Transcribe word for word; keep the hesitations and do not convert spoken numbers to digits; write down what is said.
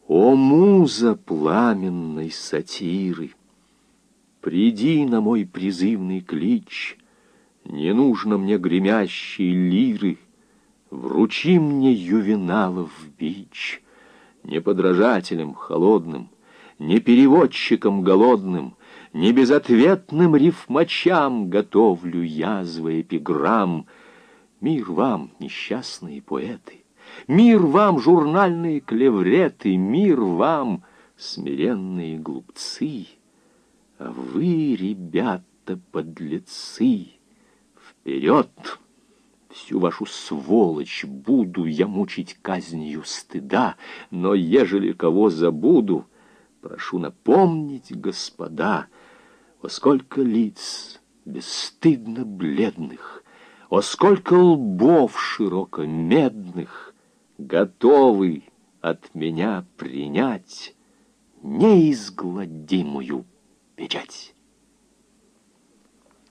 О, муза пламенной сатиры, приди на мой призывный клич, не нужно мне гремящей лиры, вручи мне Ювеналов бич. Не подражателем холодным, не переводчиком голодным, не безответным рифмачам готовлю язвы эпиграмм. Мир вам, несчастные поэты, мир вам, журнальные клевреты, мир вам, смиренные глупцы. А вы, ребята, подлецы, вперед! Всю вашу сволочь буду я мучить казнью стыда, но ежели кого забуду, прошу напомнить, господа, о сколько лиц бесстыдно бледных, о сколько лбов широко медных готовы от меня принять неизгладимую печать.